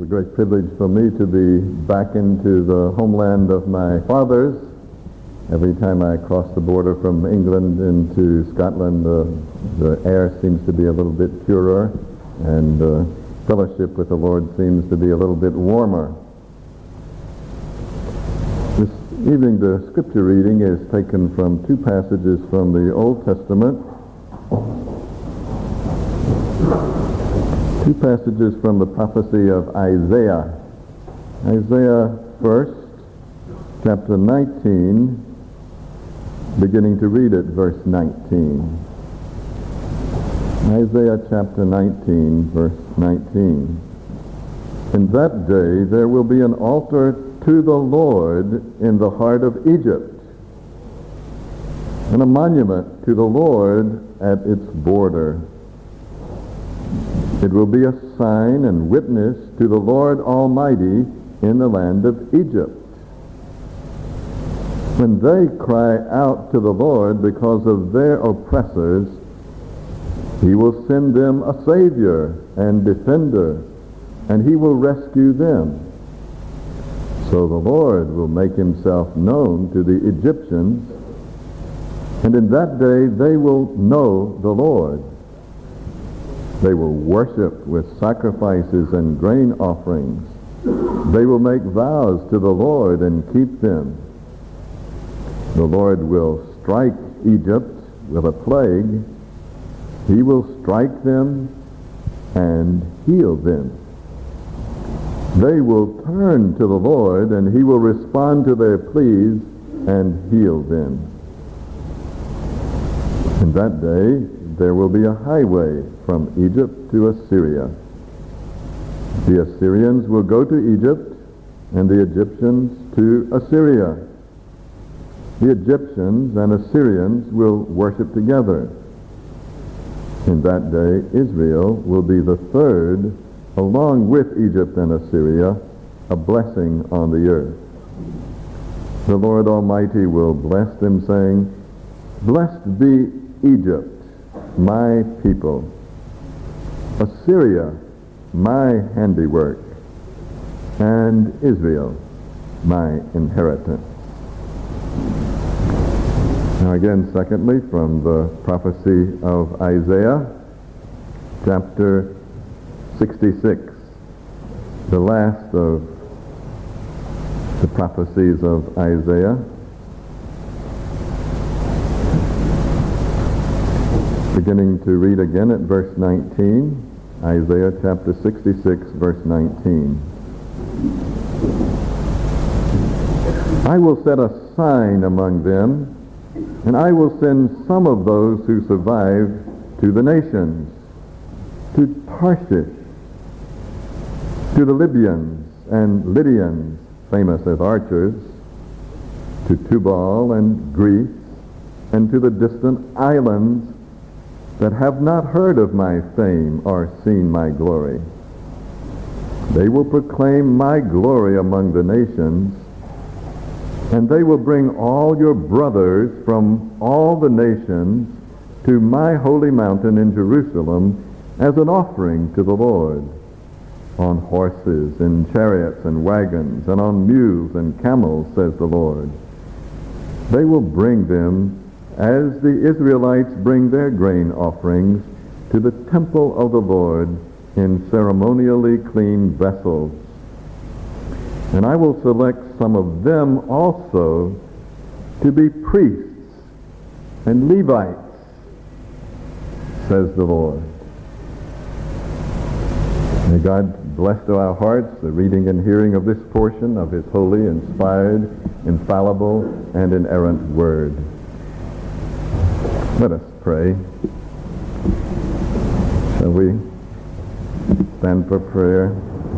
great privilege for me to be back into the homeland of my fathers. Every time I cross the border from England into Scotland, the air seems to be a little bit purer, and fellowship with the Lord seems to be a little bit warmer. This evening, the scripture reading is taken from two passages from the Old Testament. Two passages from the prophecy of Isaiah. Isaiah first, chapter 19, beginning to read at verse 19. Isaiah chapter 19, verse 19. In that day there will be an altar to the Lord in the heart of Egypt, and a monument to the Lord at its border. It will be a sign and witness to the Lord Almighty in the land of Egypt. When they cry out to the Lord because of their oppressors, he will send them a Savior and defender, and he will rescue them. So the Lord will make himself known to the Egyptians, and in that day they will know the Lord. They will worship with sacrifices and grain offerings. They will make vows to the Lord and keep them. The Lord will strike Egypt with a plague. He will strike them and heal them. They will turn to the Lord, and he will respond to their pleas and heal them. In that day there will be a highway from Egypt to Assyria. The Assyrians will go to Egypt, and the Egyptians to Assyria. The Egyptians and Assyrians will worship together. In that day, Israel will be the third, along with Egypt and Assyria, a blessing on the earth. The Lord Almighty will bless them, saying, "Blessed be Egypt, my people, Assyria, my handiwork, and Israel, my inheritance." Now again, secondly, from the prophecy of Isaiah, chapter 66, the last of the prophecies of Isaiah. Beginning to read again at verse 19, Isaiah chapter 66, verse 19. "I will set a sign among them, and I will send some of those who survive to the nations, to Tarshish, to the Libyans and Lydians, famous as archers, to Tubal and Greece, and to the distant islands that have not heard of my fame or seen my glory. They will proclaim my glory among the nations, and they will bring all your brothers from all the nations to my holy mountain in Jerusalem as an offering to the Lord, on horses and chariots and wagons, and on mules and camels, says the Lord. They will bring them as the Israelites bring their grain offerings to the temple of the Lord in ceremonially clean vessels. And I will select some of them also to be priests and Levites, says the Lord." May God bless to our hearts the reading and hearing of this portion of his holy, inspired, infallible, and inerrant word. Let us pray. Shall we stand for prayer?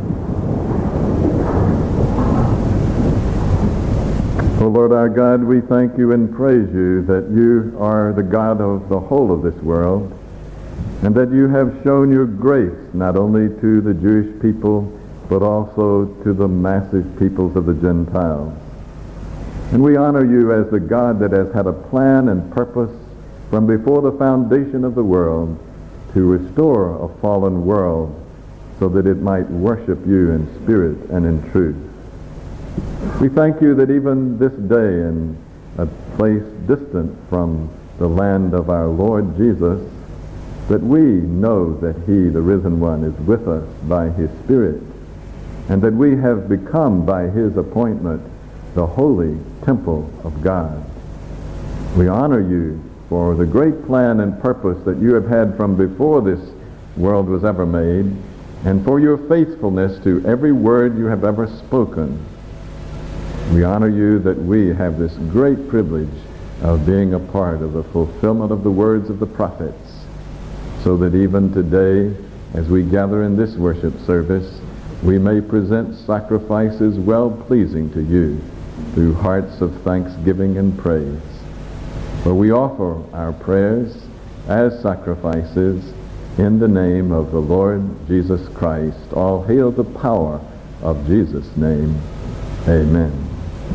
O Lord our God, we thank you and praise you that you are the God of the whole of this world, and that you have shown your grace not only to the Jewish people, but also to the massive peoples of the Gentiles. And we honor you as the God that has had a plan and purpose from before the foundation of the world to restore a fallen world so that it might worship you in spirit and in truth. We thank you that even this day, in a place distant from the land of our Lord Jesus, that we know that he, the risen one, is with us by his Spirit, and that we have become, by his appointment, the holy temple of God. We honor you for the great plan and purpose that you have had from before this world was ever made, and for your faithfulness to every word you have ever spoken. We honor you that we have this great privilege of being a part of the fulfillment of the words of the prophets, so that even today, as we gather in this worship service, we may present sacrifices well-pleasing to you through hearts of thanksgiving and praise. For we offer our prayers as sacrifices in the name of the Lord Jesus Christ. All hail the power of Jesus' name. Amen.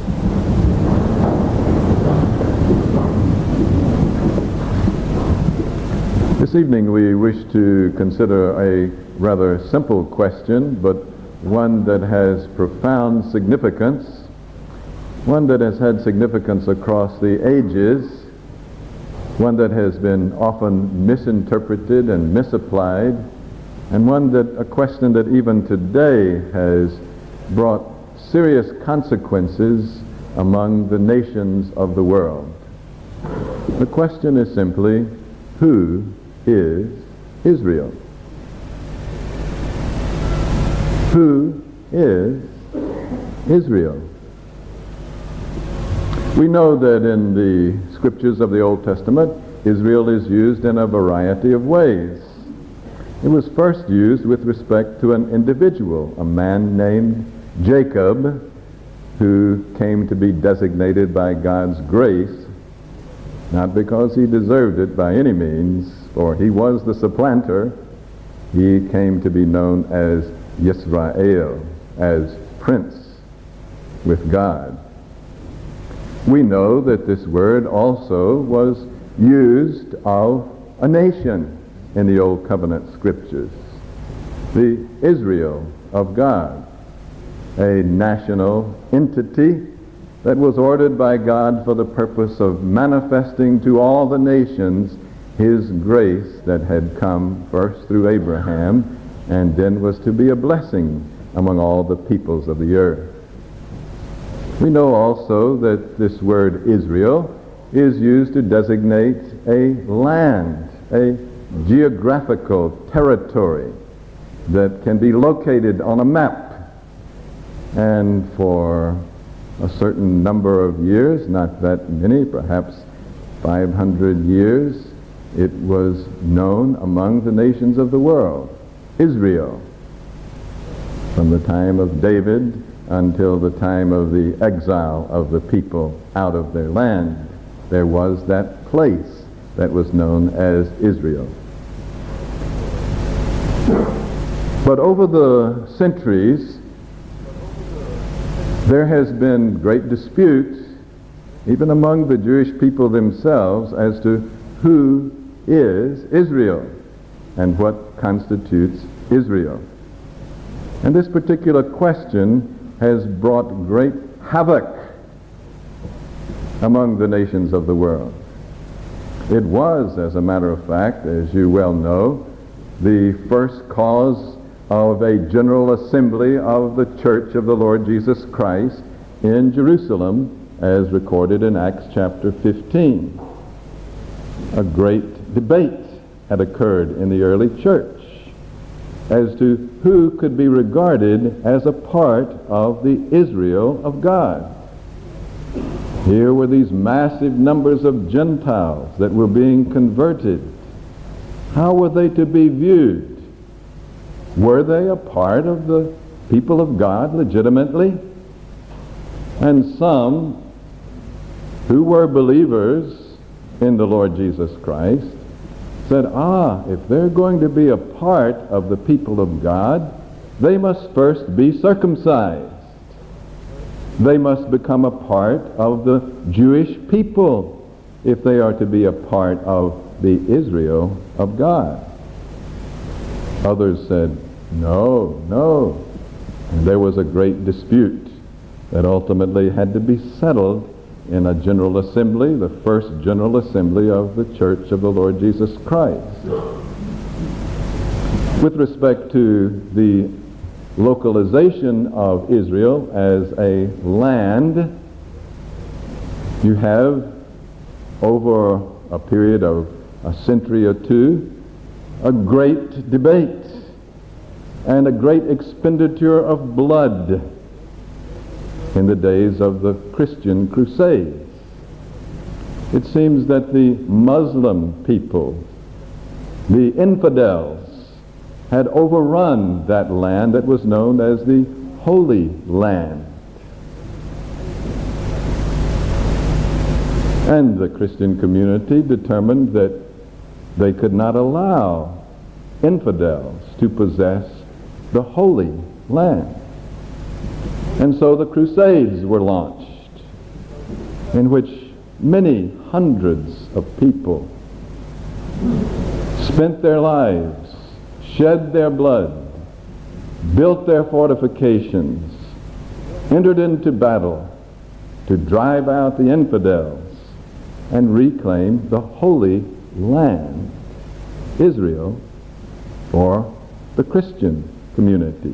This evening we wish to consider a rather simple question, but one that has profound significance, one that has had significance across the ages, one that has been often misinterpreted and misapplied, and a question that even today has brought serious consequences among the nations of the world. The question is simply, who is Israel? Who is Israel? We know that in the scriptures of the Old Testament, Israel is used in a variety of ways. It was first used with respect to an individual, a man named Jacob, who came to be designated by God's grace, not because he deserved it by any means, for he was the supplanter. He came to be known as Yisrael, as prince with God. We know that this word also was used of a nation in the Old Covenant scriptures, the Israel of God, a national entity that was ordered by God for the purpose of manifesting to all the nations his grace that had come first through Abraham and then was to be a blessing among all the peoples of the earth. We know also that this word Israel is used to designate a land, a geographical territory that can be located on a map. And for a certain number of years, not that many, perhaps 500 years, it was known among the nations of the world, Israel. From the time of David until the time of the exile of the people out of their land, there was that place that was known as Israel. But over the centuries, there has been great dispute, even among the Jewish people themselves, as to who is Israel and what constitutes Israel. And this particular question has brought great havoc among the nations of the world. It was, as a matter of fact, as you well know, the first cause of a general assembly of the Church of the Lord Jesus Christ in Jerusalem, as recorded in Acts chapter 15. A great debate had occurred in the early church as to who could be regarded as a part of the Israel of God. Here were these massive numbers of Gentiles that were being converted. How were they to be viewed? Were they a part of the people of God legitimately? And some who were believers in the Lord Jesus Christ said, if they're going to be a part of the people of God, they must first be circumcised. They must become a part of the Jewish people if they are to be a part of the Israel of God. Others said, No, no. And there was a great dispute that ultimately had to be settled in a general assembly, the first general assembly of the Church of the Lord Jesus Christ. With respect to the localization of Israel as a land, you have, over a period of a century or two, a great debate and a great expenditure of blood in the days of the Christian Crusades. It seems that the Muslim people, the infidels, had overrun that land that was known as the Holy Land. And the Christian community determined that they could not allow infidels to possess the Holy Land. And so the Crusades were launched, in which many hundreds of people spent their lives, shed their blood, built their fortifications, entered into battle to drive out the infidels and reclaim the Holy Land, Israel, for the Christian community.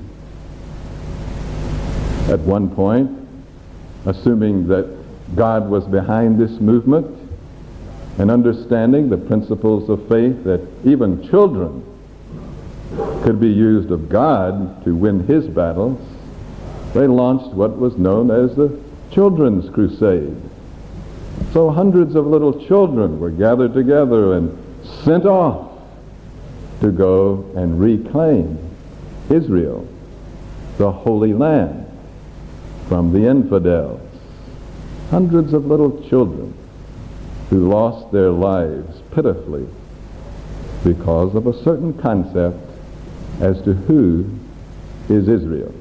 At one point, assuming that God was behind this movement and understanding the principles of faith, that even children could be used of God to win his battles, they launched what was known as the Children's Crusade. So hundreds of little children were gathered together and sent off to go and reclaim Israel, the Holy Land, from the infidels. Hundreds of little children who lost their lives pitifully because of a certain concept as to who is Israel.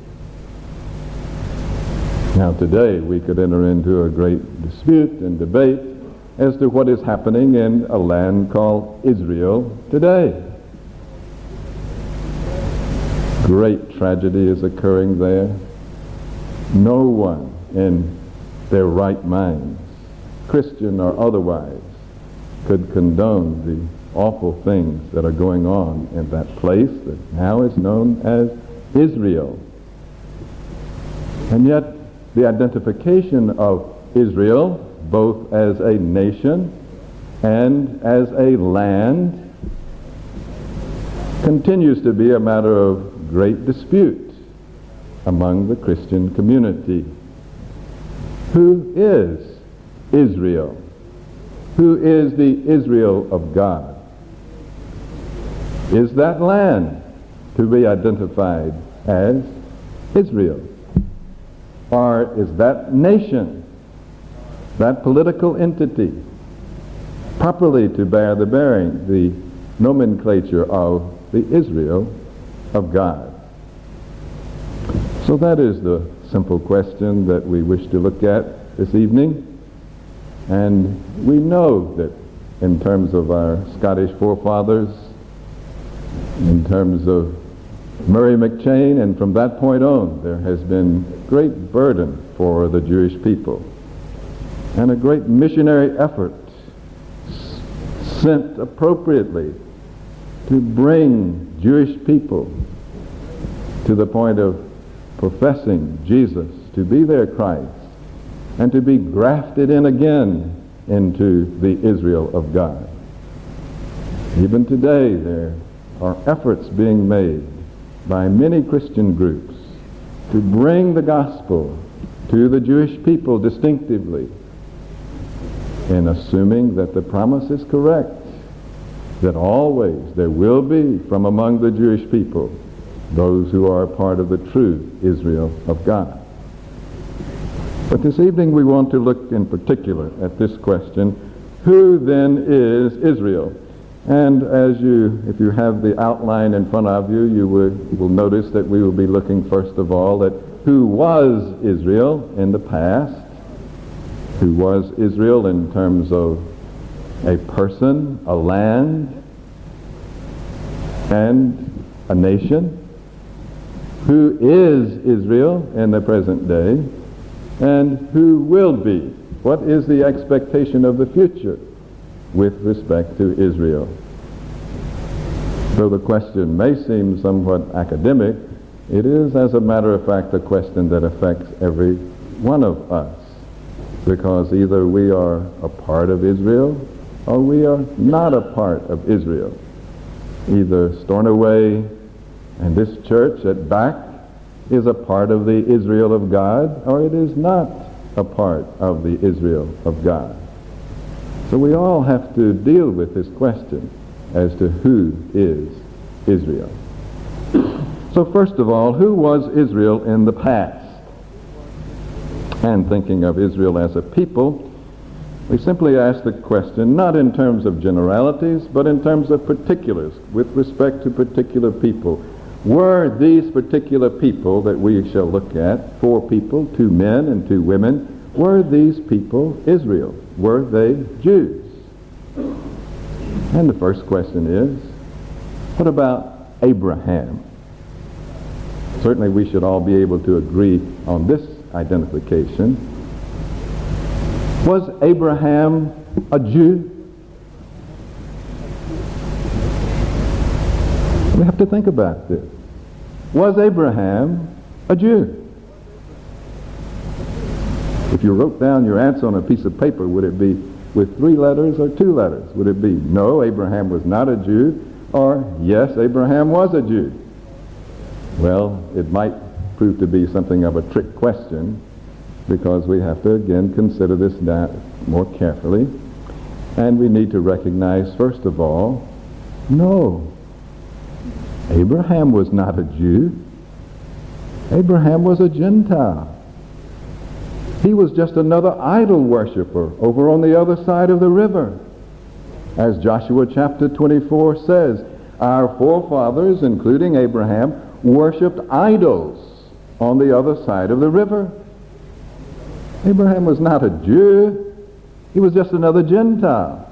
Now today we could enter into a great dispute and debate as to what is happening in a land called Israel today. Great tragedy is occurring there. No one in their right minds, Christian or otherwise, could condone the awful things that are going on in that place that now is known as Israel. And yet the identification of Israel, both as a nation and as a land, continues to be a matter of great dispute among the Christian community. Who is Israel? Who is the Israel of God? Is that land to be identified as Israel? Or is that nation, that political entity, properly to bear the bearing, the nomenclature of the Israel of God? So that is the simple question that we wish to look at this evening. And we know that in terms of our Scottish forefathers, in terms of Murray McCheyne, and from that point on, there has been great burden for the Jewish people and a great missionary effort sent appropriately to bring Jewish people to the point of professing Jesus to be their Christ and to be grafted in again into the Israel of God. Even today there are efforts being made by many Christian groups to bring the gospel to the Jewish people distinctively, in assuming that the promise is correct, that always there will be from among the Jewish people those who are a part of the true Israel of God. But this evening we want to look in particular at this question, who then is Israel? And if you have the outline in front of you, you will notice that we will be looking first of all at who was Israel in the past, who was Israel in terms of a person, a land, and a nation, who is Israel in the present day, and who will be. What is the expectation of the future with respect to Israel? Though the question may seem somewhat academic, it is, as a matter of fact, a question that affects every one of us, because either we are a part of Israel or we are not a part of Israel. Either Stornoway and this church at back is a part of the Israel of God, or it is not a part of the Israel of God. So we all have to deal with this question as to who is Israel. So first of all, who was Israel in the past? And thinking of Israel as a people, we simply ask the question not in terms of generalities, but in terms of particulars with respect to particular people. Were these particular people that we shall look at, 4 people, 2 men and 2 women, were these people Israel? Were they Jews? And the first question is, what about Abraham? Certainly we should all be able to agree on this identification. Was Abraham a Jew? We have to think about this. Was Abraham a Jew? If you wrote down your answer on a piece of paper, would it be with 3 letters or 2 letters? Would it be no, Abraham was not a Jew, or yes, Abraham was a Jew? Well, it might prove to be something of a trick question, because we have to again consider this more carefully. And we need to recognize, first of all, no, Abraham was not a Jew. Abraham was a Gentile. He was just another idol worshiper over on the other side of the river. As Joshua chapter 24 says, our forefathers, including Abraham, worshipped idols on the other side of the river. Abraham was not a Jew. He was just another Gentile.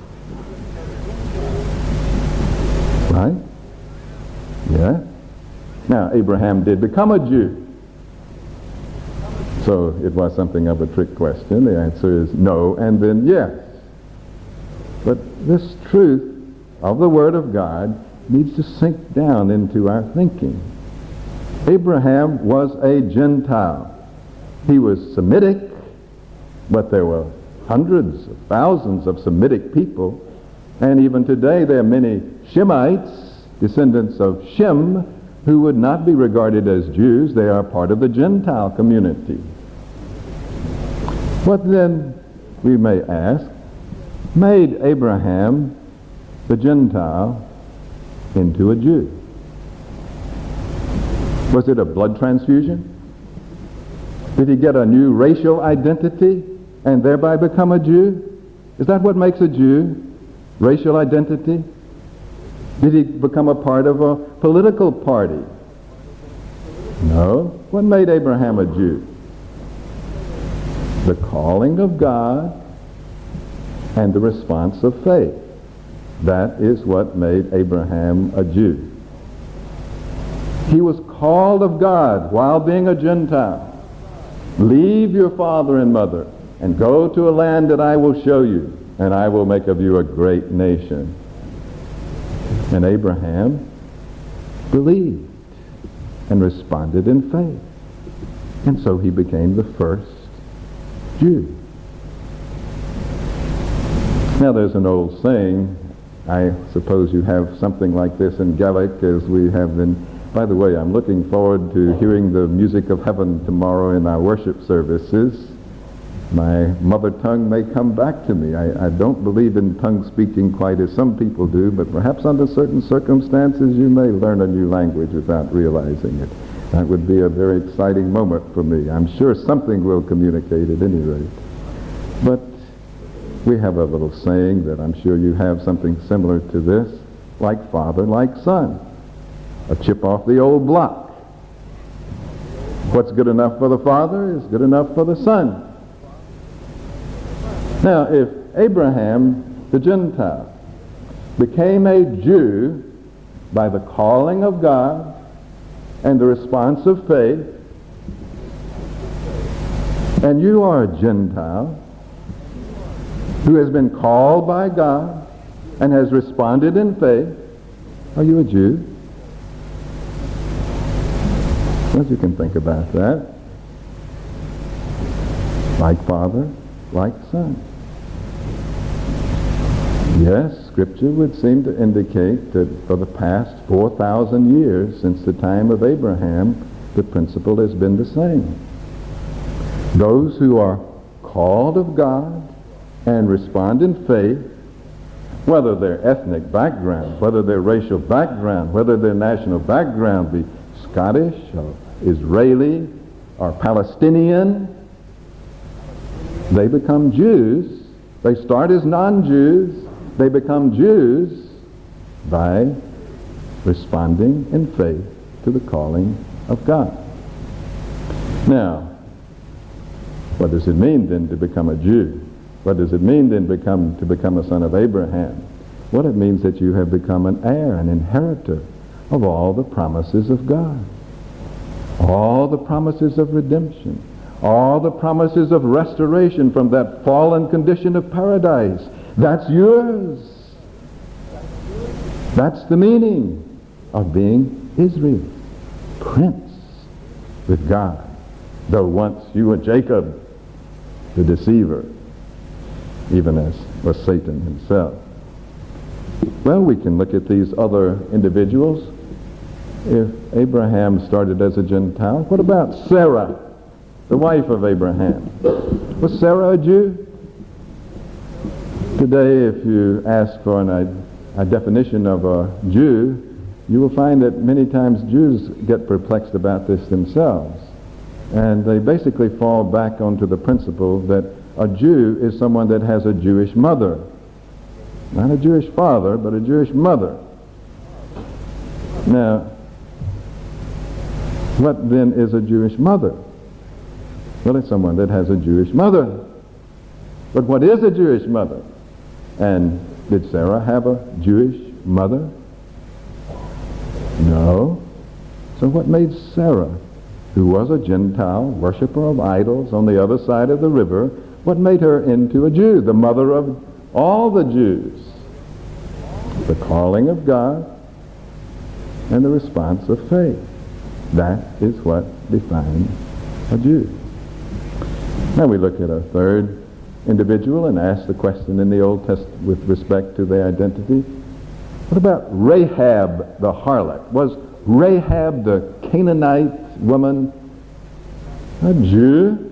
Right? Yeah. Now, Abraham did become a Jew. So it was something of a trick question. The answer is no and then yes. But this truth of the Word of God needs to sink down into our thinking. Abraham was a Gentile. He was Semitic, but there were hundreds of thousands of Semitic people, and even today there are many Shemites, descendants of Shem, who would not be regarded as Jews. They are part of the Gentile community. What then, we may ask, made Abraham, the Gentile, into a Jew? Was it a blood transfusion? Did he get a new racial identity and thereby become a Jew? Is that what makes a Jew? Racial identity? Did he become a part of a political party? No. What made Abraham a Jew? The calling of God and the response of faith. That is what made Abraham a Jew. He was called of God while being a Gentile. Leave your father and mother and go to a land that I will show you, and I will make of you a great nation. And Abraham believed and responded in faith. And so he became the first Jew. Now there's an old saying, I suppose you have something like this in Gaelic as we have in. By the way, I'm looking forward to hearing the music of heaven tomorrow in our worship services. My mother tongue may come back to me. I don't believe in tongue speaking quite as some people do, but perhaps under certain circumstances you may learn a new language without realizing it. That would be a very exciting moment for me. I'm sure something will communicate at any rate. But we have a little saying that I'm sure you have something similar to this, like father, like son. A chip off the old block. What's good enough for the father is good enough for the son. Now, if Abraham, the and the response of faith, and you are a Gentile who has been called by God and has responded in faith, are you a Jew? Well, you can think about that. Like father, like son. Yes, Scripture would seem to indicate that for the past 4,000 years, since the time of Abraham, the principle has been the same. Those who are called of God and respond in faith, whether their ethnic background, whether their racial background, whether their national background be Scottish or Israeli or Palestinian, they become Jews. They start as non-Jews. They become Jews by responding in faith to the calling of God. Now, what does it mean then to become a Jew? What does it mean then to become a son of Abraham? Well, it means that you have become an heir, an inheritor of all the promises of God. All the promises of redemption. All the promises of restoration from that fallen condition of paradise. That's yours. That's the meaning of being Israel. Prince with God. Though once you were Jacob, the deceiver, even as was Satan himself. Well, we can look at these other individuals. If Abraham started as a Gentile, what about Sarah, the wife of Abraham? Was Sarah a Jew? Today, if you ask for a definition of a Jew, you will find that many times Jews get perplexed about this themselves. And they basically fall back onto the principle that a Jew is someone that has a Jewish mother. Not a Jewish father, but a Jewish mother. Now, what then is a Jewish mother? Well, it's someone that has a Jewish mother. But what is a Jewish mother? And did Sarah have a Jewish mother? No. So what made Sarah, who was a Gentile, worshiper of idols on the other side of the river, what made her into a Jew, the mother of all the Jews? The calling of God and the response of faith. That is what defines a Jew. Now we look at a third individual and ask the question in the Old Testament with respect to their identity. What about Rahab the harlot? Was Rahab the Canaanite woman a Jew?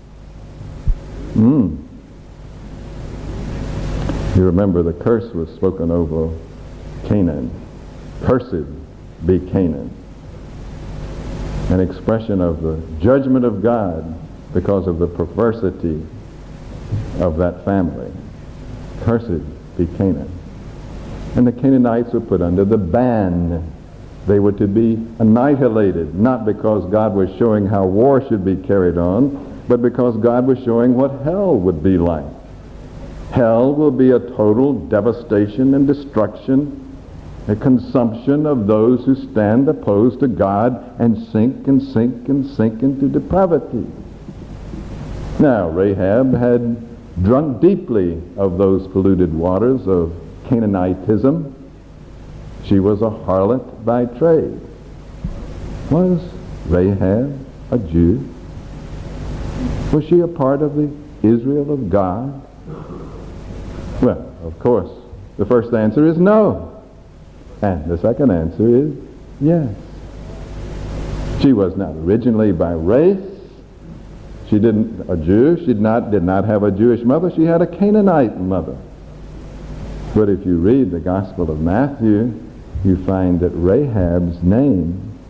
You remember the curse was spoken over Canaan. Cursed be Canaan. An expression of the judgment of God because of the perversity of that family. Cursed be Canaan. And the Canaanites were put under the ban. They were to be annihilated, not because God was showing how war should be carried on, but because God was showing what hell would be like. Hell will be a total devastation and destruction, a consumption of those who stand opposed to God and sink and sink and sink into depravity. Now, Rahab had drunk deeply of those polluted waters of Canaanitism. She was a harlot by trade. Was Rahab a Jew? Was she a part of the Israel of God? Well, of course, the first answer is no. And the second answer is yes. She was not originally by race. She didn't a Jew. She did not have a Jewish mother. She had a Canaanite mother. But if you read the Gospel of Matthew, you find that Rahab's name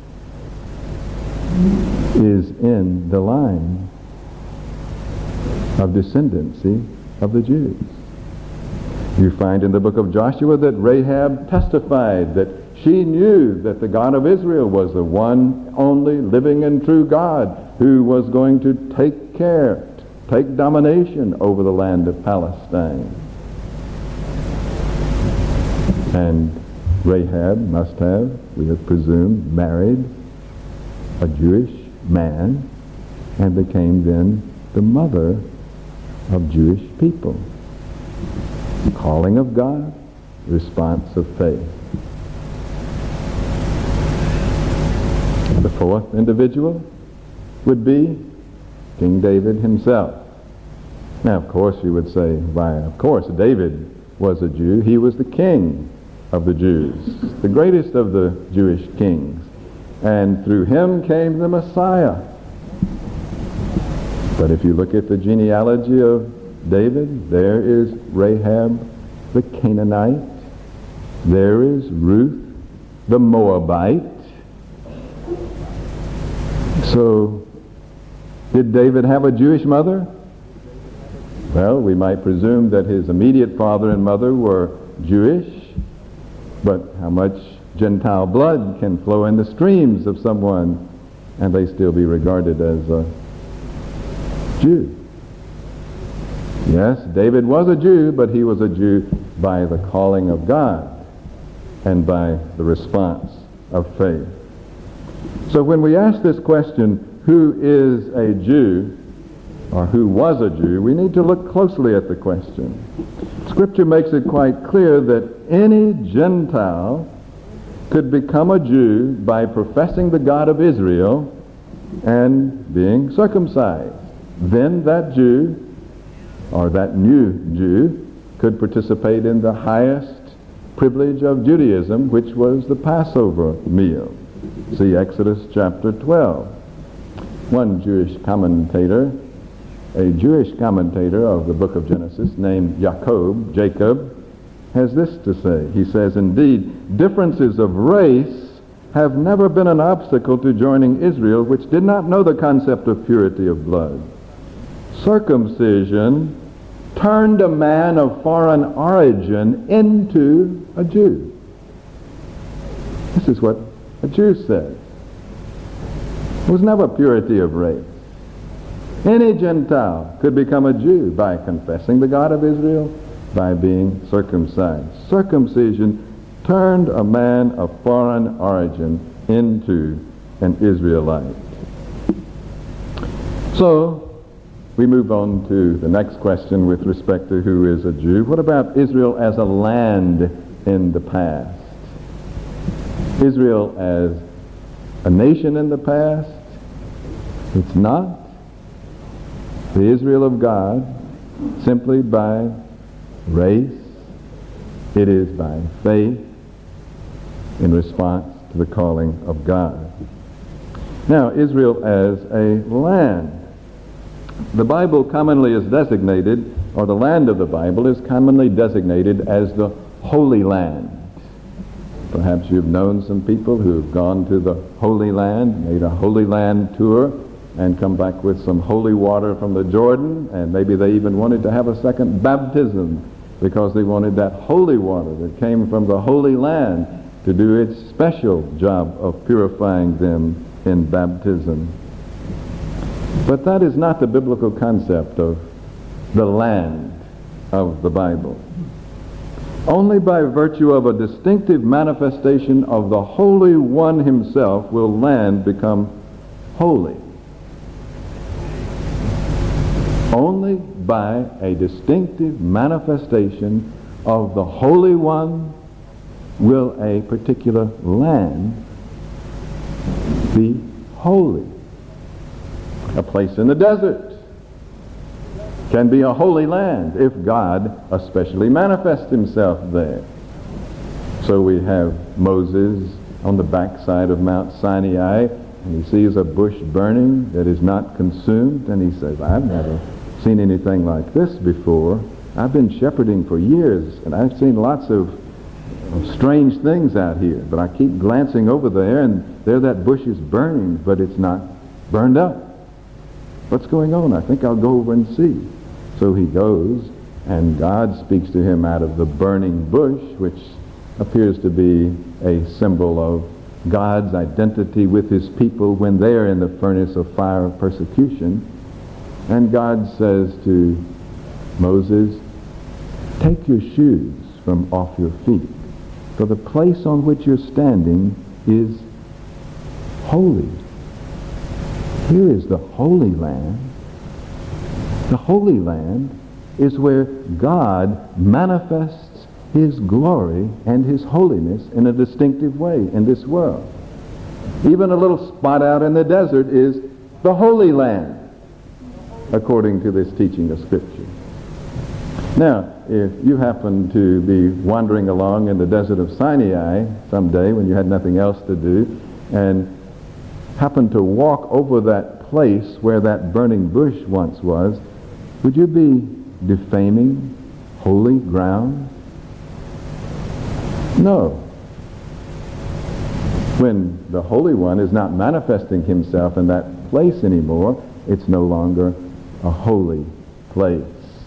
is in the line of descendancy of the Jews. You find in the book of Joshua that Rahab testified that she knew that the God of Israel was the one only living and true God who was going to take domination over the land of Palestine. And Rahab must have, we have presumed, married a Jewish man, and became then the mother of Jewish people. Calling of God, response of faith. The fourth individual would be King David himself. Now, of course, you would say, why, of course, David was a Jew. He was the king of the Jews, the greatest of the Jewish kings. And through him came the Messiah. But if you look at the genealogy of David, there is Rahab the Canaanite. There is Ruth the Moabite. So, did David have a Jewish mother? Well, we might presume that his immediate father and mother were Jewish, but how much Gentile blood can flow in the streams of someone and they still be regarded as a Jew? Yes, David was a Jew, but he was a Jew by the calling of God and by the response of faith. So when we ask this question, who is a Jew, or who was a Jew, we need to look closely at the question. Scripture makes it quite clear that any Gentile could become a Jew by professing the God of Israel and being circumcised. Then that Jew, or that new Jew, could participate in the highest privilege of Judaism, which was the Passover meal. See Exodus chapter 12. One Jewish commentator, a Jewish commentator of the book of Genesis named Jacob, has this to say. He says, indeed, differences of race have never been an obstacle to joining Israel, which did not know the concept of purity of blood. Circumcision turned a man of foreign origin into a Jew. This is what a Jew says. It was never purity of race. Any Gentile could become a Jew by confessing the God of Israel, by being circumcised. Circumcision turned a man of foreign origin into an Israelite. So, we move on to the next question with respect to who is a Jew. What about Israel as a land in the past? Israel as a nation in the past? It's not. The Israel of God, simply by race, it is by faith in response to the calling of God. Now, Israel as a land. The Bible commonly is designated, or the land of the Bible is commonly designated as the Holy Land. Perhaps you've known some people who have gone to the Holy Land, made a Holy Land tour, and come back with some holy water from the Jordan, and maybe they even wanted to have a second baptism because they wanted that holy water that came from the Holy Land to do its special job of purifying them in baptism. But that is not the biblical concept of the land of the Bible. Only by virtue of a distinctive manifestation of the Holy One himself will land become holy. Only by a distinctive manifestation of the Holy One will a particular land be holy. A place in the desert can be a holy land if God especially manifests himself there. So we have Moses on the backside of Mount Sinai, and he sees a bush burning that is not consumed, and he says, I've never seen anything like this before. I've been shepherding for years, and I've seen lots of strange things out here, but I keep glancing over there, and there that bush is burning, but it's not burned up. What's going on? I think I'll go over and see. So he goes, and God speaks to him out of the burning bush, which appears to be a symbol of God's identity with his people when they are in the furnace of fire of persecution. And God says to Moses, take your shoes from off your feet, for the place on which you're standing is holy. Here is the Holy Land. The Holy Land is where God manifests his glory and his holiness in a distinctive way in this world. Even a little spot out in the desert is the Holy Land, according to this teaching of Scripture. Now, if you happen to be wandering along in the desert of Sinai someday when you had nothing else to do, and happen to walk over that place where that burning bush once was, would you be defaming holy ground? No. When the Holy One is not manifesting himself in that place anymore, it's no longer a holy place.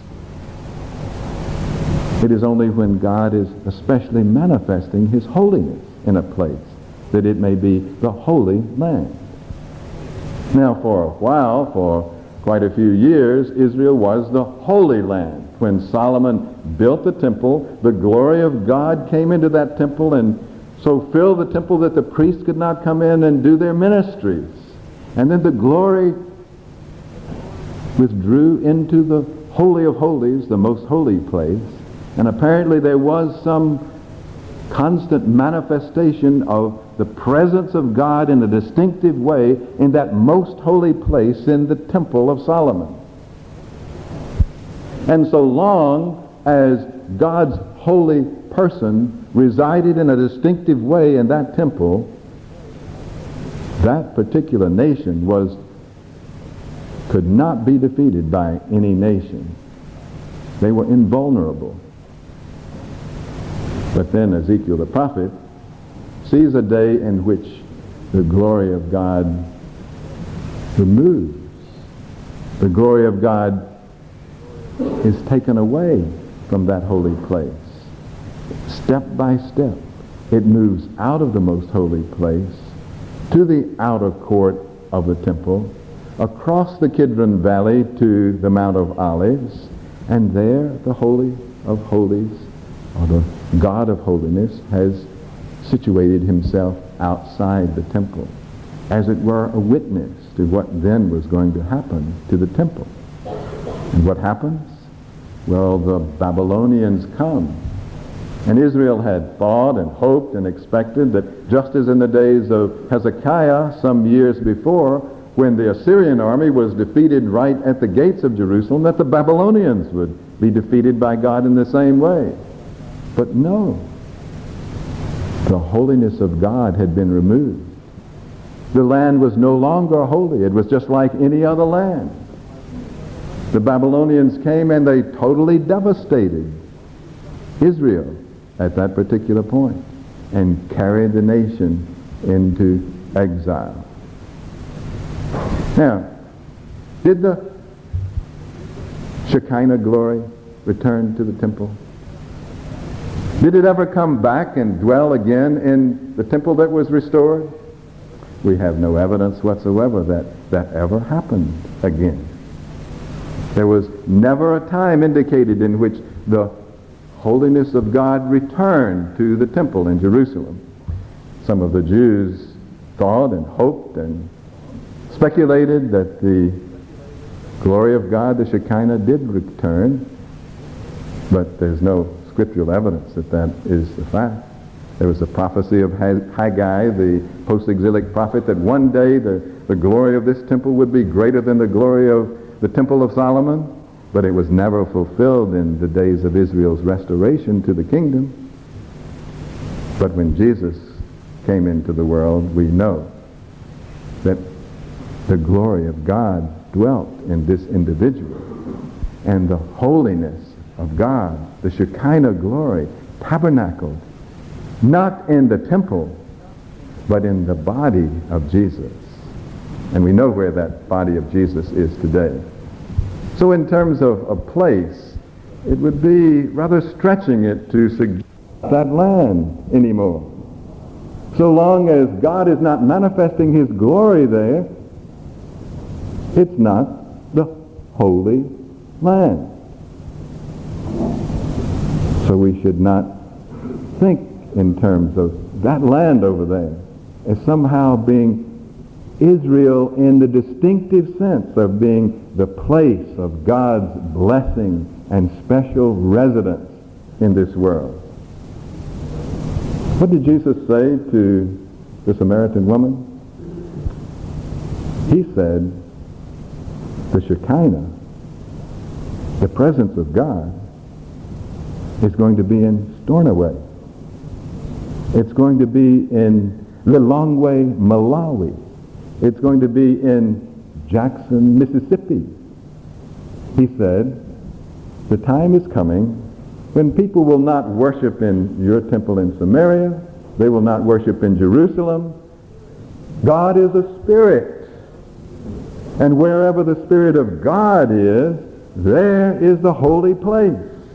It is only when God is especially manifesting his holiness in a place that it may be the Holy Land. Now, for a while, for quite a few years, Israel was the Holy Land. When Solomon built the temple, the glory of God came into that temple and so filled the temple that the priests could not come in and do their ministries. And then the glory withdrew into the Holy of Holies, the most holy place, and apparently there was some constant manifestation of the presence of God in a distinctive way in that most holy place in the Temple of Solomon. And so long as God's holy person resided in a distinctive way in that temple, that particular nation could not be defeated by any nation. They were invulnerable. But then Ezekiel the prophet sees a day in which the glory of God removes. The glory of God is taken away from that holy place. Step by step, it moves out of the most holy place to the outer court of the temple, across the Kidron Valley to the Mount of Olives, and there the Holy of Holies, or the God of holiness, has situated himself outside the temple, as it were a witness to what then was going to happen to the temple. And what happens? Well, the Babylonians come. And Israel had thought and hoped and expected that just as in the days of Hezekiah some years before, when the Assyrian army was defeated right at the gates of Jerusalem, that the Babylonians would be defeated by God in the same way. But no, the holiness of God had been removed. The land was no longer holy. It was just like any other land. The Babylonians came and they totally devastated Israel at that particular point and carried the nation into exile. Now, did the Shekinah glory return to the temple? Did it ever come back and dwell again in the temple that was restored? We have no evidence whatsoever that ever happened again. There was never a time indicated in which the holiness of God returned to the temple in Jerusalem. Some of the Jews thought and hoped and speculated that the glory of God, the Shekinah, did return, but there's no scriptural evidence that is the fact. There was a prophecy of Haggai, the post-exilic prophet, that one day the glory of this temple would be greater than the glory of the Temple of Solomon, but it was never fulfilled in the days of Israel's restoration to the kingdom. But when Jesus came into the world, we know that the glory of God dwelt in this individual, and the holiness of God, the Shekinah glory, tabernacled not in the temple, but in the body of Jesus. And we know where that body of Jesus is today. So in terms of a place, it would be rather stretching it to suggest that land anymore. So long as God is not manifesting his glory there, it's not the Holy Land. So we should not think in terms of that land over there as somehow being Israel in the distinctive sense of being the place of God's blessing and special residence in this world. What did Jesus say to the Samaritan woman? He said, the Shekinah, the presence of God, is going to be in Stornoway. It's going to be in Lilongwe, Malawi. It's going to be in Jackson, Mississippi. He said, the time is coming when people will not worship in your temple in Samaria. They will not worship in Jerusalem. God is a spirit. And wherever the Spirit of God is, there is the holy place.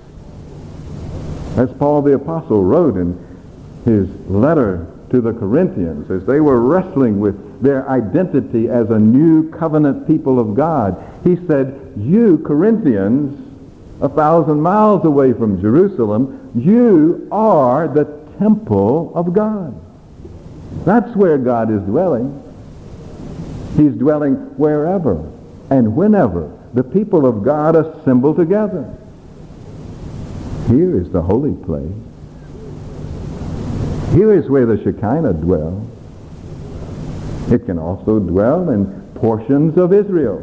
As Paul the Apostle wrote in his letter to the Corinthians, as they were wrestling with their identity as a new covenant people of God, he said, you Corinthians, 1,000 miles away from Jerusalem, you are the temple of God. That's where God is dwelling. He's dwelling wherever and whenever the people of God assemble together. Here is the holy place. Here is where the Shekinah dwells. It can also dwell in portions of Israel.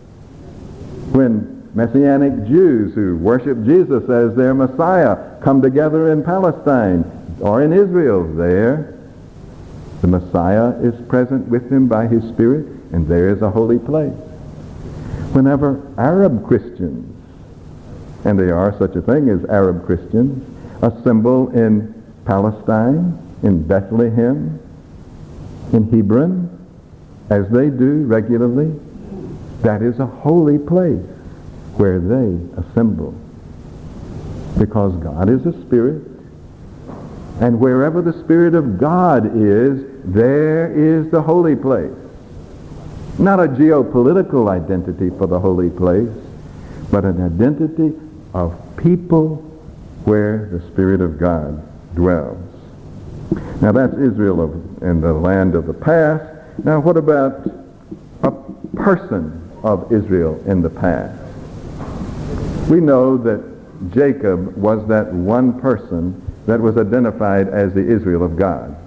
When Messianic Jews who worship Jesus as their Messiah come together in Palestine or in Israel, there the Messiah is present with them by his Spirit, and there is a holy place. Whenever Arab Christians, and they are such a thing as Arab Christians, assemble in Palestine, in Bethlehem, in Hebron, as they do regularly, that is a holy place where they assemble. Because God is a spirit, and wherever the Spirit of God is, there is the holy place. Not a geopolitical identity for the holy place, but an identity of people where the Spirit of God dwells. Now that's Israel in the land of the past. Now what about a person of Israel in the past? We know that Jacob was that one person that was identified as the Israel of God.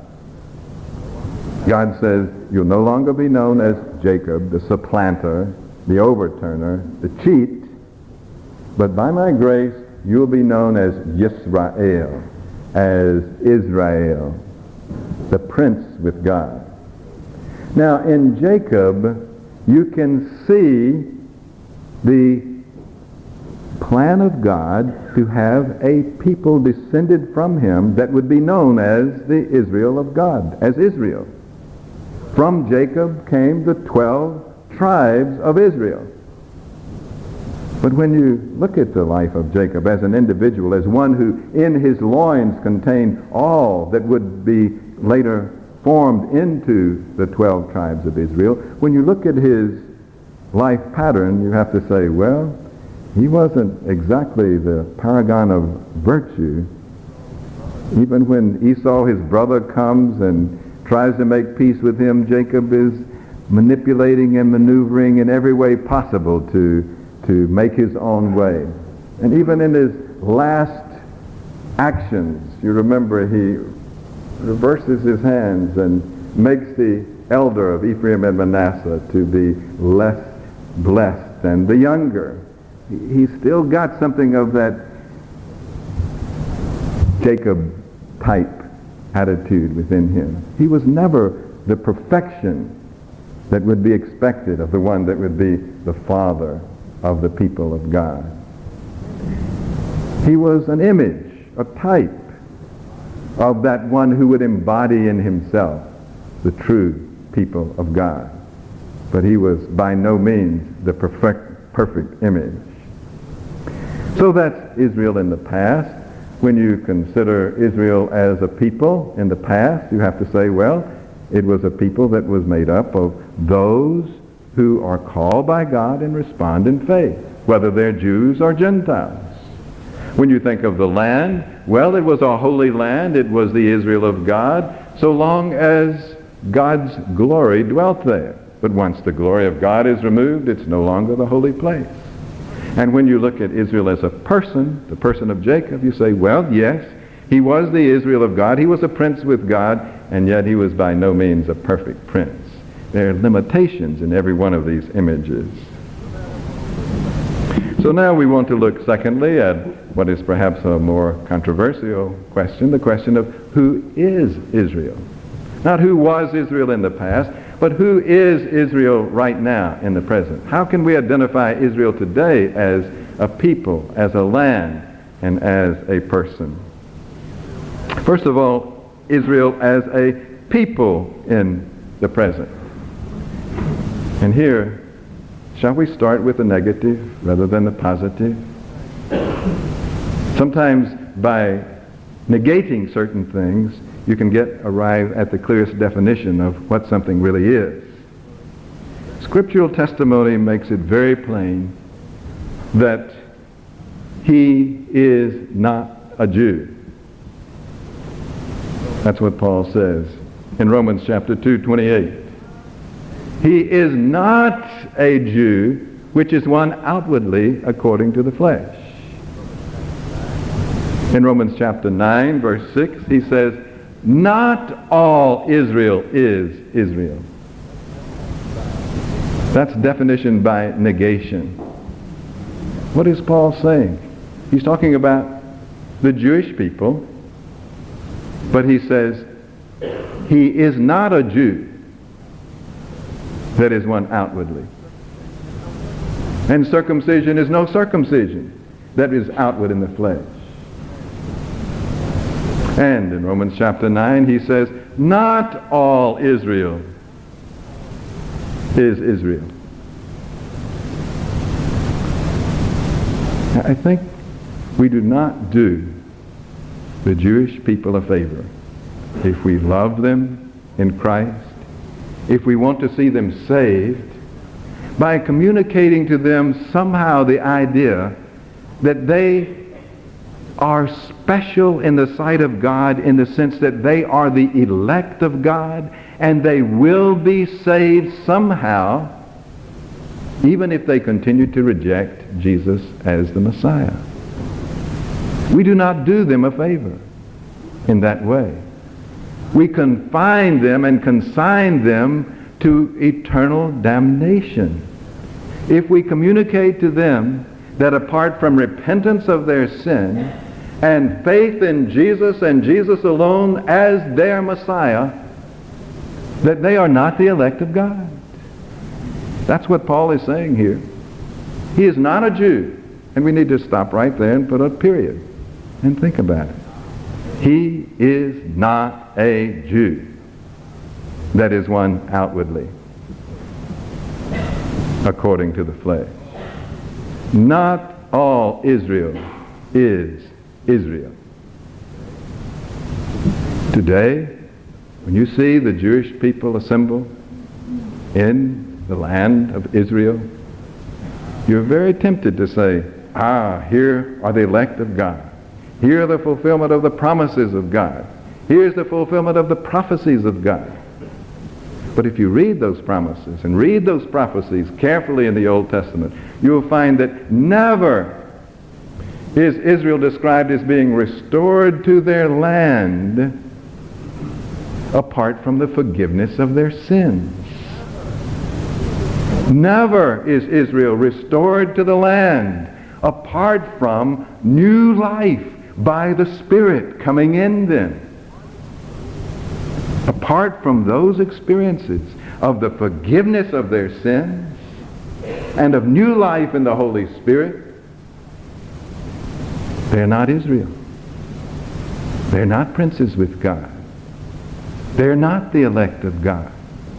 God says, you'll no longer be known as Jacob, the supplanter, the overturner, the cheat, but by my grace, you'll be known as Yisrael, as Israel, the prince with God. Now, in Jacob, you can see the plan of God to have a people descended from him that would be known as the Israel of God, as Israel. From Jacob came the 12 tribes of Israel. But when you look at the life of Jacob as an individual, as one who in his loins contained all that would be later formed into the 12 tribes of Israel, when you look at his life pattern, you have to say, well, he wasn't exactly the paragon of virtue. Even when Esau, his brother, comes and tries to make peace with him, Jacob is manipulating and maneuvering in every way possible to make his own way. And even in his last actions, you remember he reverses his hands and makes the elder of Ephraim and Manasseh to be less blessed than the younger. He's still got something of that Jacob type attitude within him. He was never the perfection that would be expected of the one that would be the father of the people of God. He was an image, a type of that one who would embody in himself the true people of God. But he was by no means the perfect image. So that's Israel in the past. When you consider Israel as a people in the past, you have to say, well, it was a people that was made up of those who are called by God and respond in faith, whether they're Jews or Gentiles. When you think of the land, well, it was a holy land. It was the Israel of God, so long as God's glory dwelt there. But once the glory of God is removed, it's no longer the holy place. And when you look at Israel as a person, the person of Jacob, you say, well, yes, he was the Israel of God. He was a prince with God, and yet he was by no means a perfect prince. There are limitations in every one of these images. So now we want to look, secondly, at what is perhaps a more controversial question, the question of who is Israel? Not who was Israel in the past, but who is Israel right now in the present? How can we identify Israel today as a people, as a land, and as a person? First of all, Israel as a people in the present. And here, shall we start with the negative rather than the positive? Sometimes by negating certain things, you can arrive at the clearest definition of what something really is. Scriptural testimony makes it very plain that he is not a Jew. That's what Paul says in Romans chapter 2:28. He is not a Jew, which is one outwardly according to the flesh. In Romans chapter 9, verse 6, he says, not all Israel is Israel. That's definition by negation. What is Paul saying? He's talking about the Jewish people, but he says, he is not a Jew. That is one outwardly. And circumcision is no circumcision. That is outward in the flesh. And in Romans chapter 9 he says, not all Israel is Israel. I think we do not do the Jewish people a favor if we love them in Christ, if we want to see them saved, by communicating to them somehow the idea that they are special in the sight of God in the sense that they are the elect of God and they will be saved somehow, even if they continue to reject Jesus as the Messiah. We do not do them a favor in that way. We confine them and consign them to eternal damnation. If we communicate to them that apart from repentance of their sin and faith in Jesus and Jesus alone as their Messiah, that they are not the elect of God. That's what Paul is saying here. He is not a Jew. And we need to stop right there and put a period and think about it. He is not a Jew. That is one outwardly, according to the flesh. Not all Israel is Israel. Today, when you see the Jewish people assemble in the land of Israel, you're very tempted to say, here are the elect of God. Here are the fulfillment of the promises of God. Here's the fulfillment of the prophecies of God. But if you read those promises and read those prophecies carefully in the Old Testament, you will find that never is Israel described as being restored to their land apart from the forgiveness of their sins. Never is Israel restored to the land apart from new life by the Spirit coming in them. Apart from those experiences of the forgiveness of their sins and of new life in the Holy Spirit, they're not Israel. They're not princes with God. They're not the elect of God.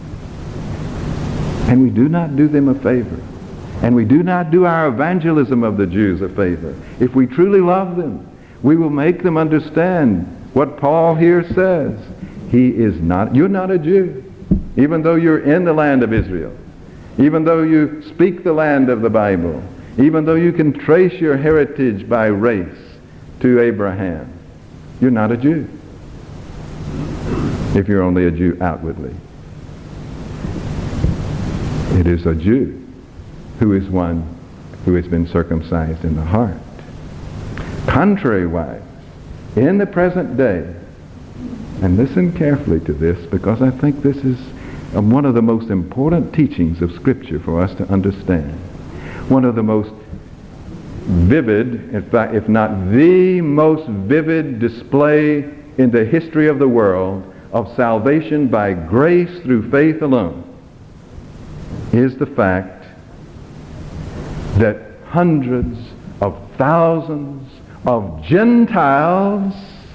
And we do not do them a favor. And we do not do our evangelism of the Jews a favor. If we truly love them, we will make them understand what Paul here says. You're not a Jew, even though you're in the land of Israel, even though you speak the land of the Bible, even though you can trace your heritage by race to Abraham. You're not a Jew if you're only a Jew outwardly. It is a Jew who is one who has been circumcised in the heart. Contrariwise, in the present day, and listen carefully to this because I think this is one of the most important teachings of Scripture for us to understand. One of the most vivid, in fact, if not the most vivid display in the history of the world of salvation by grace through faith alone is the fact that hundreds of thousands of Gentiles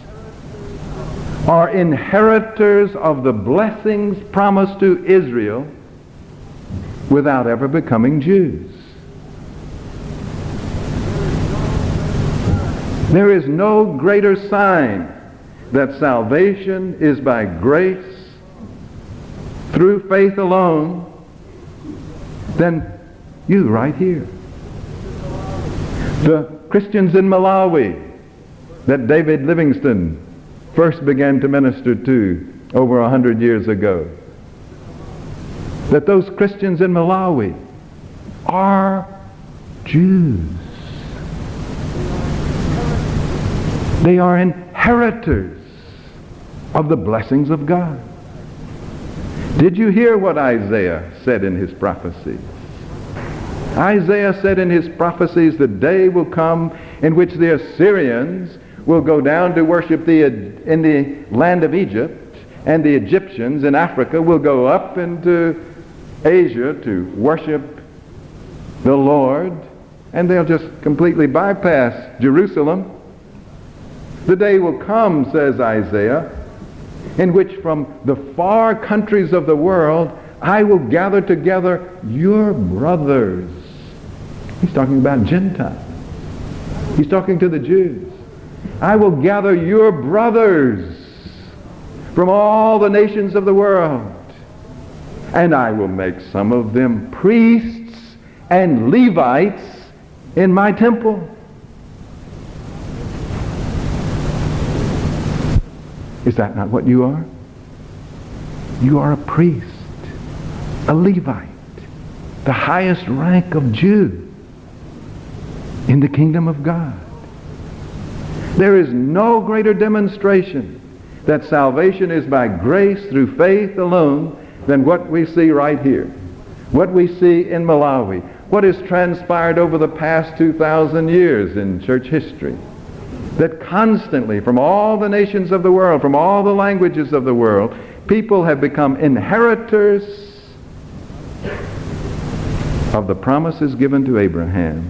are inheritors of the blessings promised to Israel without ever becoming Jews. There is no greater sign that salvation is by grace through faith alone than you right here. The Christians in Malawi that David Livingstone first began to minister to over 100 years ago, that those Christians in Malawi are Jews. They are inheritors of the blessings of God. Did you hear what Isaiah said in his prophecies? Isaiah said in his prophecies, the day will come in which the Assyrians will go down to worship in the land of Egypt, and the Egyptians in Africa will go up into Asia to worship the Lord, and they'll just completely bypass Jerusalem. The day will come, says Isaiah, in which from the far countries of the world I will gather together your brothers. He's talking about Gentiles. He's talking to the Jews. I will gather your brothers from all the nations of the world, and I will make some of them priests and Levites in my temple. Is that not what you are? You are a priest, a Levite, the highest rank of Jew in the kingdom of God. There is no greater demonstration that salvation is by grace through faith alone than what we see right here, what we see in Malawi, what has transpired over the past 2,000 years in church history. That constantly, from all the nations of the world, from all the languages of the world, people have become inheritors of the promises given to Abraham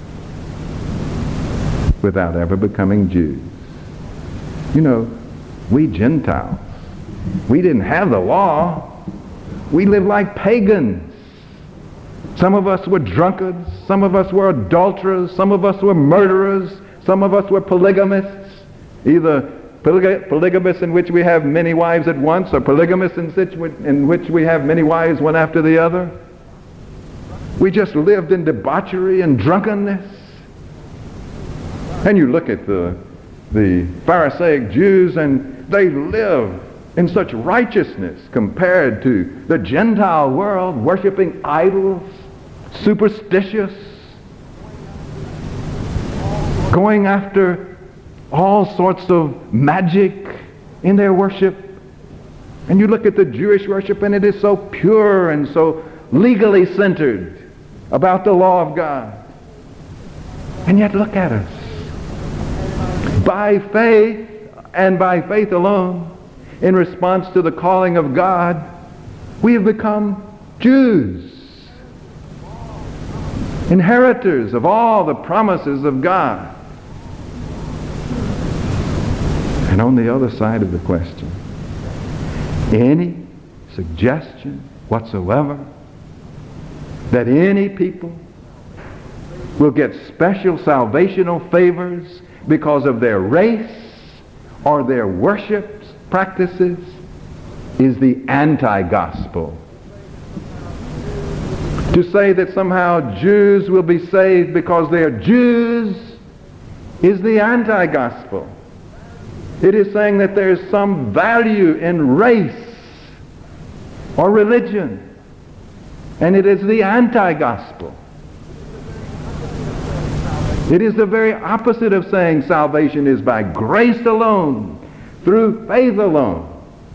without ever becoming Jews. You know, we Gentiles, we didn't have the law. We lived like pagans. Some of us were drunkards, some of us were adulterers, some of us were murderers, some of us were polygamists, either polygamists in which we have many wives at once, or polygamists in which we have many wives one after the other. We just lived in debauchery and drunkenness. And you look at the Pharisaic Jews, and they live in such righteousness compared to the Gentile world, worshiping idols, superstitious, going after all sorts of magic in their worship. And you look at the Jewish worship, and it is so pure and so legally centered about the law of God. And yet look at us. By faith, and by faith alone, in response to the calling of God, we have become Jews, inheritors of all the promises of God. And on the other side of the question, any suggestion whatsoever that any people will get special salvational favors because of their race or their worship practices is the anti-gospel. To say that somehow Jews will be saved because they are Jews is the anti-gospel. It is saying that there is some value in race or religion And it is the anti-gospel. It is the very opposite of saying salvation is by grace alone, through faith alone.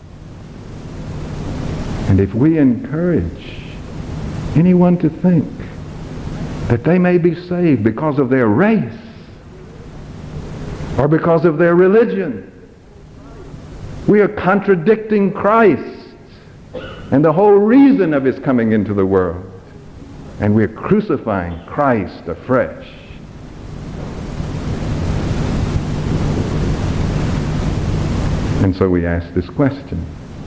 And if we encourage anyone to think that they may be saved because of their race or because of their religion, we are contradicting Christ and the whole reason of his coming into the world. And we're crucifying Christ afresh. And so we ask this question.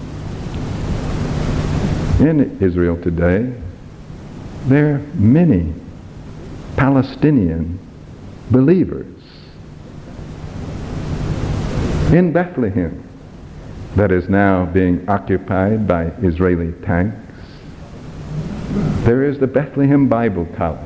In Israel today, there are many Palestinian believers. In Bethlehem, that is now being occupied by Israeli tanks, there is the Bethlehem Bible College,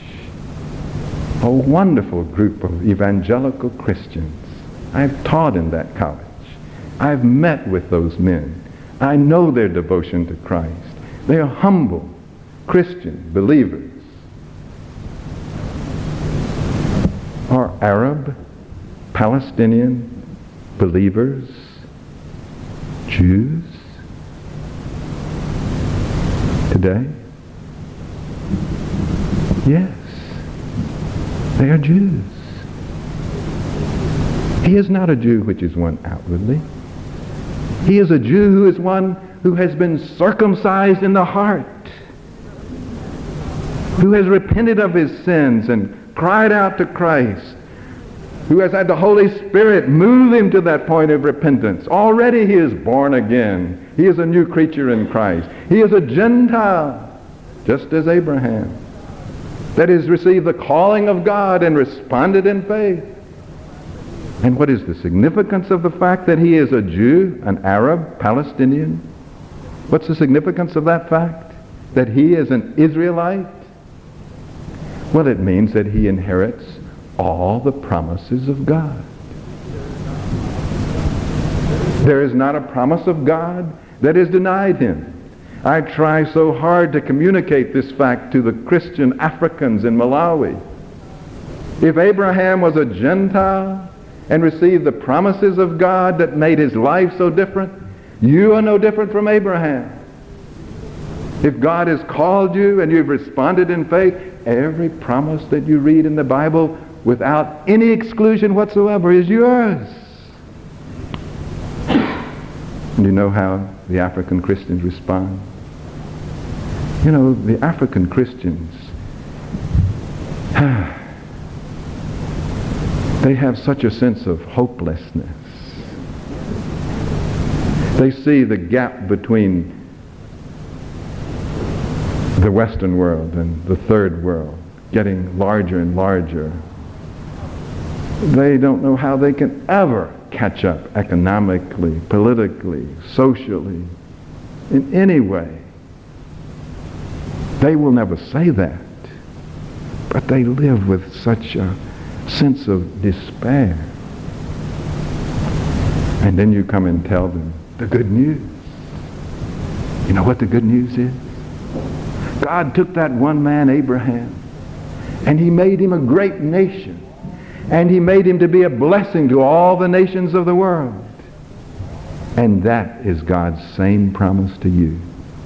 a wonderful group of evangelical Christians. I've taught in that college. I've met with those men. I know their devotion to Christ. They are humble Christian believers. Are Arab, Palestinian believers Jews today? Yes, they are Jews. He is not a Jew which is one outwardly. He is a Jew who is one who has been circumcised in the heart, who has repented of his sins and cried out to Christ, who has had the Holy Spirit move him to that point of repentance. Already he is born again. He is a new creature in Christ. He is a Gentile, just as Abraham, that has received the calling of God and responded in faith. And what is the significance of the fact that he is a Jew, an Arab, Palestinian? What's the significance of that fact? That he is an Israelite? Well, it means that he inherits all the promises of God. There is not a promise of God that is denied him. I try so hard to communicate this fact to the Christian Africans in Malawi. If Abraham was a Gentile and received the promises of God that made his life so different, you are no different from Abraham. If God has called you and you've responded in faith, every promise that you read in the Bible without any exclusion whatsoever is yours. And you know how the African Christians respond? You know, the African Christians, they have such a sense of hopelessness. They see the gap between the Western world and the third world getting larger and larger. They don't know how they can ever catch up economically, politically, socially, in any way. They will never say that, but they live with such a sense of despair. And then you come and tell them the good news. You know what the good news is? God took that one man, Abraham, and he made him a great nation. And he made him to be a blessing to all the nations of the world. And that is God's same promise to you.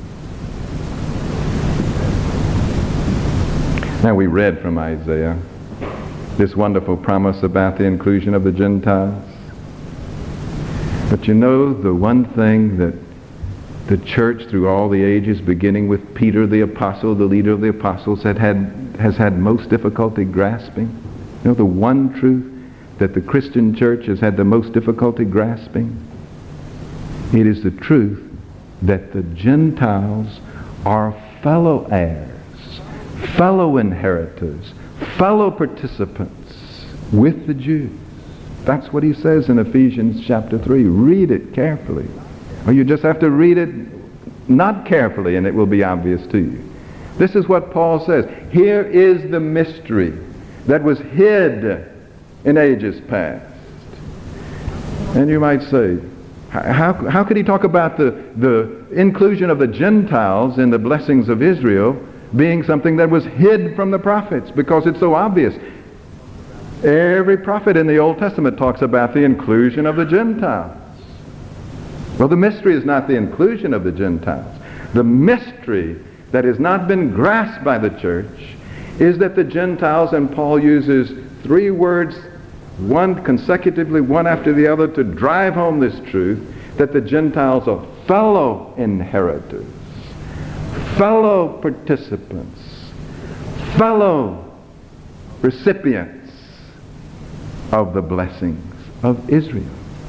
Now we read from Isaiah this wonderful promise about the inclusion of the Gentiles. But you know, the one thing that the church through all the ages, beginning with Peter the apostle, the leader of the apostles, has had most difficulty grasping? You know, the one truth that the Christian church has had the most difficulty grasping? It is the truth that the Gentiles are fellow heirs, fellow inheritors, fellow participants with the Jews. That's what he says in Ephesians chapter 3. Read it carefully. Or you just have to read it not carefully and it will be obvious to you. This is what Paul says. Here is the mystery that was hid in ages past. And you might say, How could he talk about the inclusion of the Gentiles in the blessings of Israel being something that was hid from the prophets? Because it's so obvious. Every prophet in the Old Testament talks about the inclusion of the Gentiles. Well, the mystery is not the inclusion of the Gentiles. The mystery that has not been grasped by the church is that the Gentiles, and Paul uses three words, one consecutively, one after the other, to drive home this truth, that the Gentiles are fellow inheritors, fellow participants, fellow recipients of the blessings of Israel.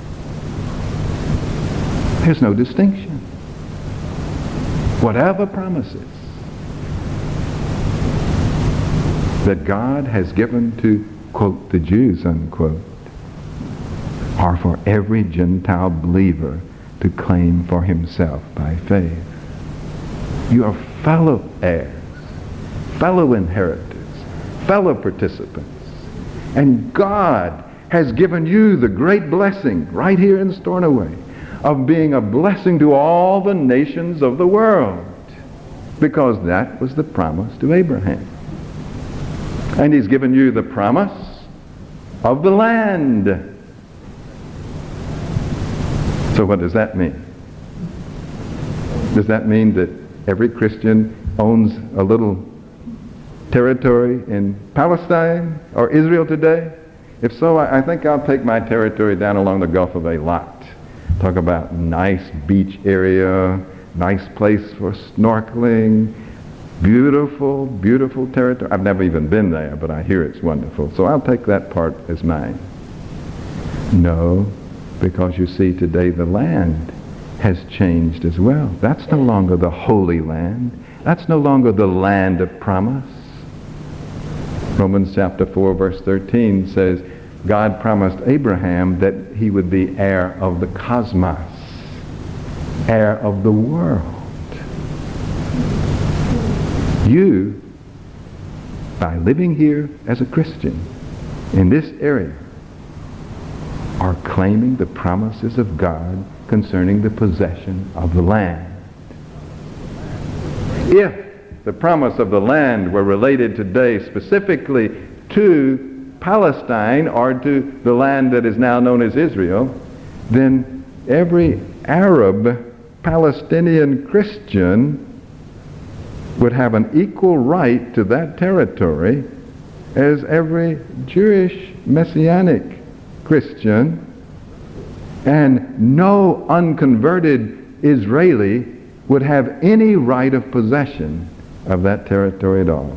There's no distinction. Whatever promises that God has given to, quote, the Jews, unquote, are for every Gentile believer to claim for himself by faith. You are fellow heirs, fellow inheritors, fellow participants. And God has given you the great blessing right here in Stornoway of being a blessing to all the nations of the world, because that was the promise to Abraham. And he's given you the promise of the land. So what does that mean? Does that mean that every Christian owns a little territory in Palestine or Israel today? If so, I think I'll take my territory down along the Gulf of Eilat. Talk about nice beach area, nice place for snorkeling, beautiful, beautiful territory. I've never even been there, but I hear it's wonderful. So I'll take that part as mine. No, because you see today the land has changed as well. That's no longer the Holy Land. That's no longer the land of promise. Romans chapter 4 verse 13 says, God promised Abraham that he would be heir of the cosmos, heir of the world. You, by living here as a Christian in this area, are claiming the promises of God concerning the possession of the land. If the promise of the land were related today specifically to Palestine or to the land that is now known as Israel, then every Arab Palestinian Christian would have an equal right to that territory as every Jewish Messianic Christian, and no unconverted Israeli would have any right of possession of that territory at all.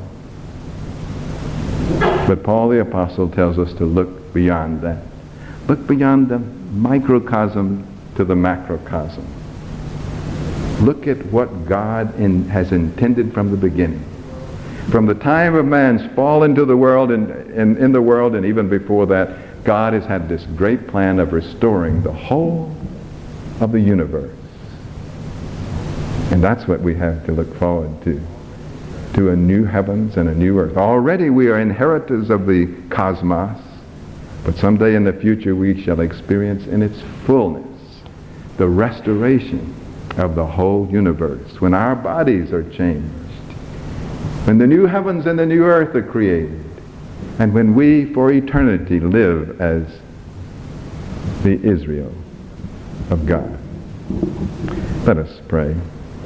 But Paul the Apostle tells us to look beyond that. Look beyond the microcosm to the macrocosm. Look at what God has intended from the beginning. From the time of man's fall into the world and in the world, and even before that, God has had this great plan of restoring the whole of the universe. And that's what we have to look forward to a new heavens and a new earth. Already we are inheritors of the cosmos, but someday in the future we shall experience in its fullness the restoration of the whole universe, when our bodies are changed, when the new heavens and the new earth are created, and when we for eternity live as the Israel of God. Let us pray.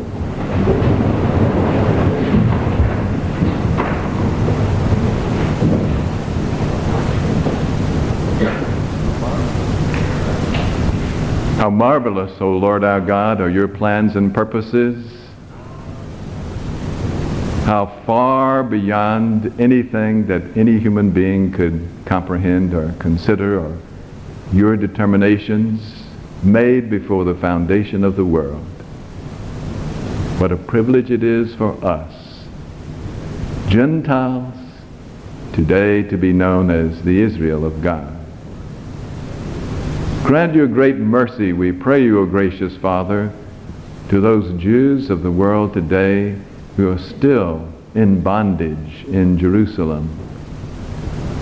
How marvelous, O Lord our God, are your plans and purposes. How far beyond anything that any human being could comprehend or consider, or your determinations made before the foundation of the world. What a privilege it is for us, Gentiles, today to be known as the Israel of God. Grant your great mercy, we pray you, O gracious Father, to those Jews of the world today who are still in bondage in Jerusalem.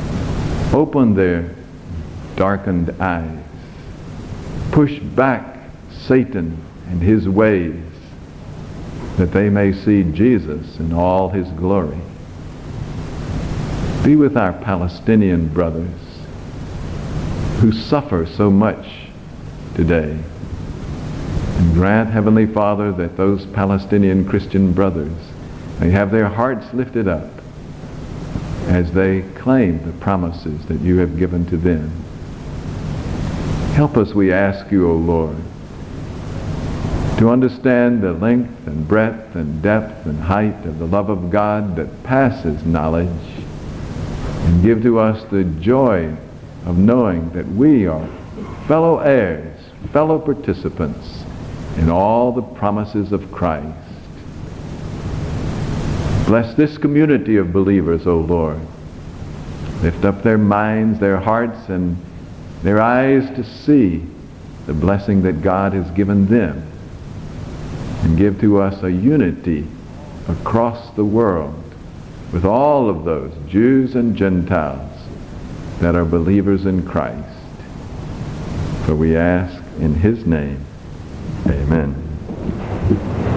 Open their darkened eyes. Push back Satan and his ways, that they may see Jesus in all his glory. Be with our Palestinian brothers who suffer so much today. And grant, Heavenly Father, that those Palestinian Christian brothers may have their hearts lifted up as they claim the promises that you have given to them. Help us, we ask you, O Lord, to understand the length and breadth and depth and height of the love of God that passes knowledge, and give to us the joy of knowing that we are fellow heirs, fellow participants in all the promises of Christ. Bless this community of believers, O Lord. Lift up their minds, their hearts, and their eyes to see the blessing that God has given them, and give to us a unity across the world with all of those Jews and Gentiles that are believers in Christ. For we ask in his name, amen.